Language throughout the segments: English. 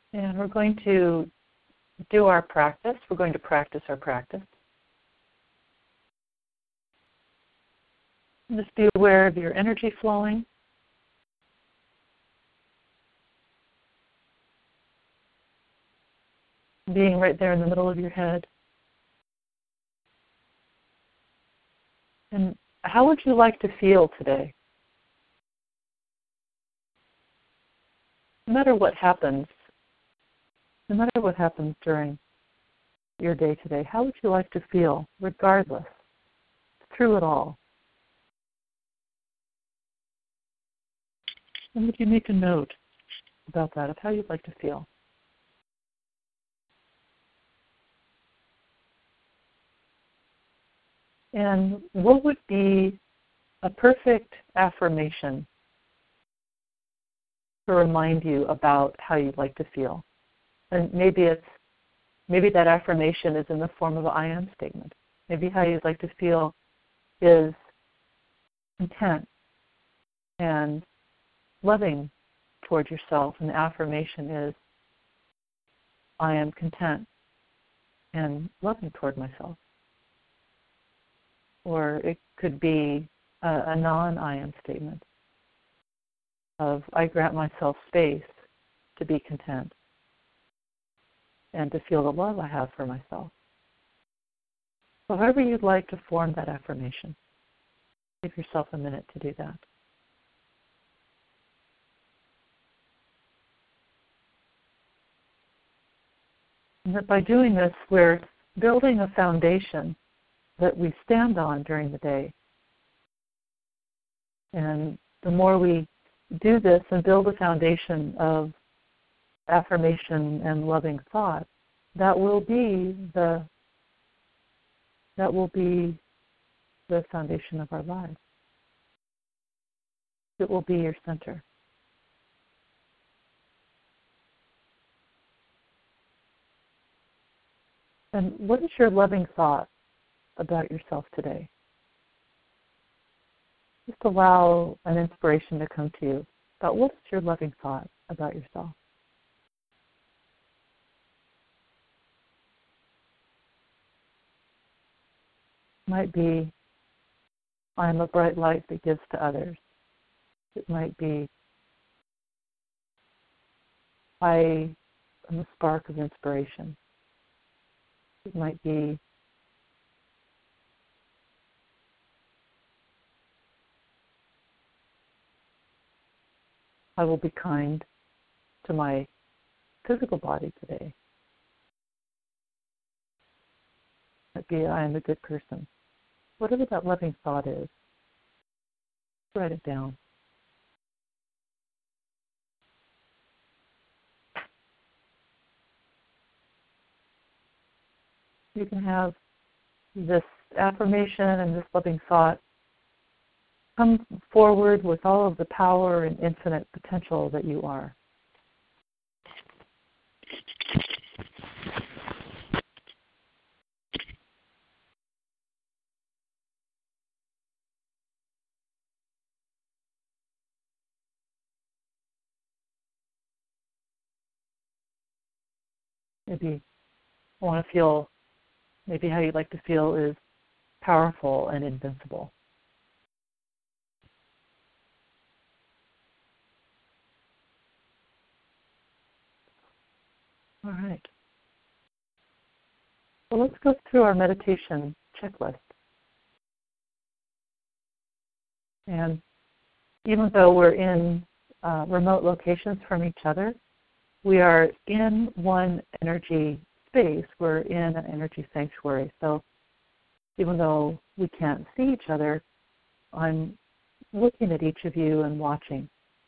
And we're going to do our practice. We're going to practice our practice. Just be aware of your energy flowing. Being right there in the middle of your head. And how would you like to feel today? No matter what happens during your day today, how would you like to feel regardless, through it all? And would you make a note about that, of how you'd like to feel? And what would be a perfect affirmation to remind you about how you'd like to feel? And maybe that affirmation is in the form of an I am statement. Maybe how you'd like to feel is content and loving toward yourself, and the affirmation is I am content and loving toward myself. Or it could be a non-I am statement of I grant myself space to be content and to feel the love I have for myself. So however you'd like to form that affirmation, give yourself a minute to do that. And that by doing this, we're building a foundation that we stand on during the day. And the more we do this and build a foundation of affirmation and loving thought, that will be the foundation of our lives. It will be your center. And what is your loving thought about yourself today? Just allow an inspiration to come to you about what's your loving thought about yourself. It might be, I'm a bright light that gives to others. It might be, I am a spark of inspiration. It might be, I will be kind to my physical body today. It might be, I am a good person. Whatever that loving thought is, write it down. You can have this affirmation and this loving thought come forward with all of the power and infinite potential that you are. Maybe how you'd like to feel is powerful and invincible. All right. Well, let's go through our meditation checklist. And even though we're in remote locations from each other, we are in one energy space. We're in an energy sanctuary. So even though we can't see each other, I'm looking at each of you and watching,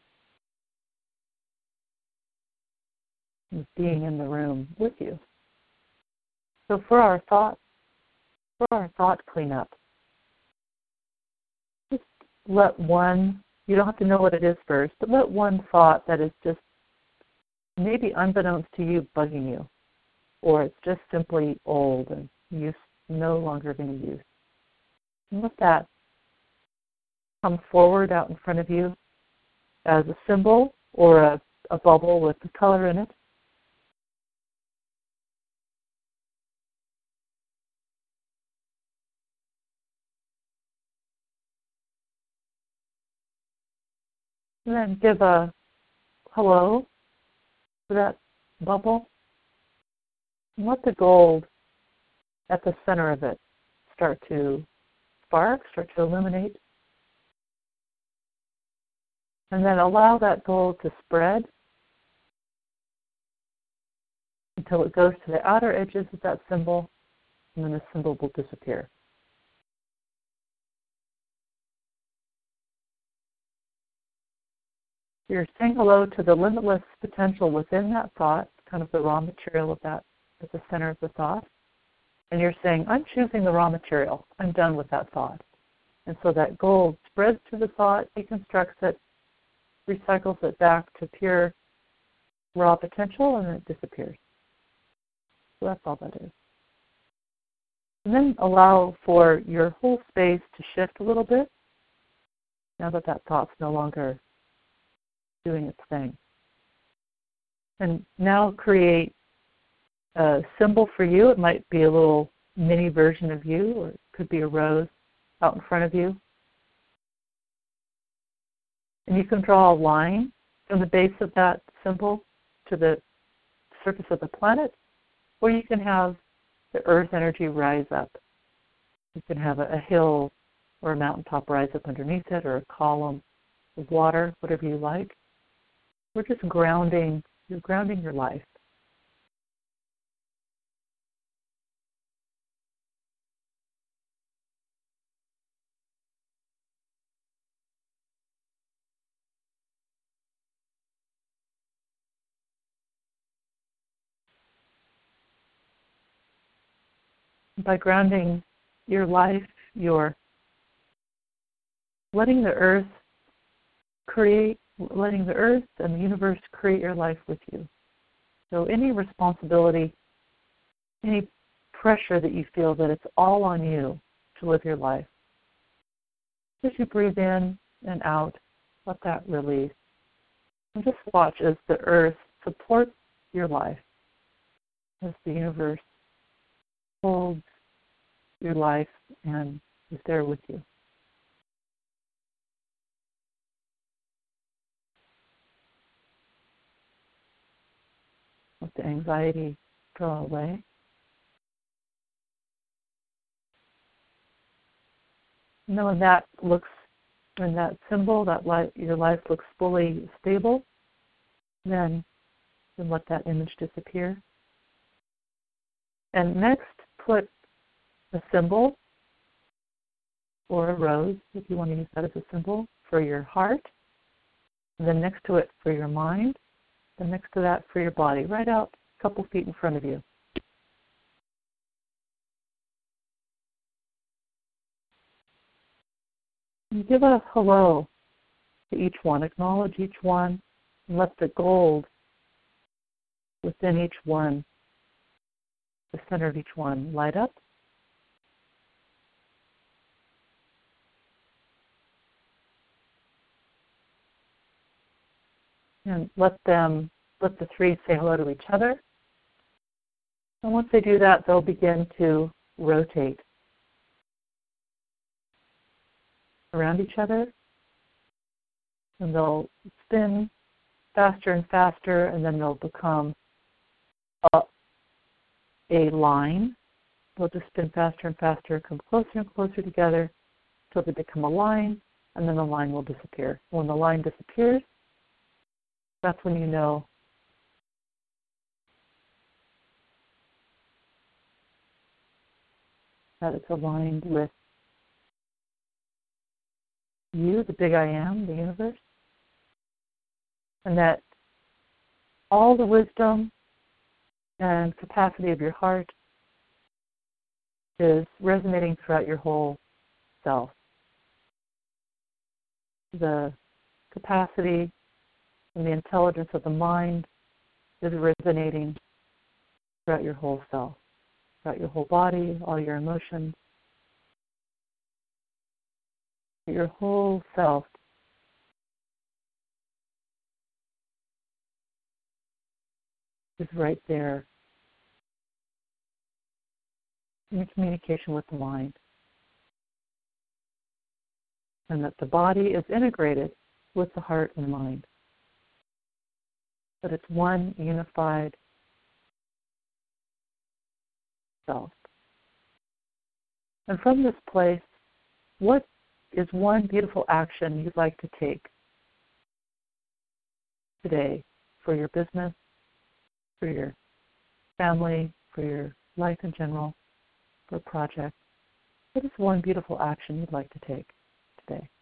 and being in the room with you. So for our thought cleanup, just let one, you don't have to know what it is first, but let one thought that is just maybe unbeknownst to you bugging you, or it's just simply old and you no longer being used. And let that come forward out in front of you as a symbol or a bubble with the color in it. And then give a hello to that bubble. And let the gold at the center of it start to spark, start to illuminate. And then allow that gold to spread until it goes to the outer edges of that symbol, and then the symbol will disappear. You're saying hello to the limitless potential within that thought, kind of the raw material of that at the center of the thought. And you're saying, I'm choosing the raw material. I'm done with that thought. And so that gold spreads through the thought, deconstructs it, recycles it back to pure raw potential, and then it disappears. So that's all that is. And then allow for your whole space to shift a little bit now that that thought's no longer doing its thing. And now create a symbol for you. It might be a little mini version of you, or it could be a rose out in front of you. And you can draw a line from the base of that symbol to the surface of the planet, or you can have the earth energy rise up. You can have a hill or a mountaintop rise up underneath it, or a column of water, whatever you like. We're just grounding, you're grounding your life. By grounding your life, you're letting the earth and the universe create your life with you. So any responsibility, any pressure that you feel that it's all on you to live your life, as you breathe in and out, let that release. And just watch as the earth supports your life, as the universe holds your life and is there with you. Let the anxiety draw away. And then when that symbol, your life looks fully stable, then let that image disappear. And next, put a symbol or a rose, if you want to use that as a symbol, for your heart. And then next to it for your mind. Then next to that for your body, right out a couple feet in front of you. And give a hello to each one. Acknowledge each one, and let the gold within each one, the center of each one, light up. And let the three say hello to each other. And once they do that, they'll begin to rotate around each other. And they'll spin faster and faster, and then they'll become a line. They'll just spin faster and faster, come closer and closer together until they become a line, and then the line will disappear. When the line disappears, that's when you know that it's aligned with you, the big I am, the universe, and that all the wisdom and capacity of your heart is resonating throughout your whole self. The capacity and the intelligence of the mind is resonating throughout your whole self, throughout your whole body, all your emotions. Your whole self is right there in communication with the mind. And that the body is integrated with the heart and mind. But it's one unified self. And from this place, what is one beautiful action you'd like to take today for your business, for your family, for your life in general, for a project? What is one beautiful action you'd like to take today?